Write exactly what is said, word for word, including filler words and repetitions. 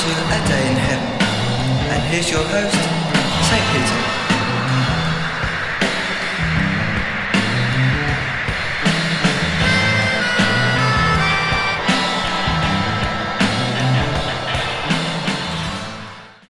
to A Day in Heaven. And here's your host,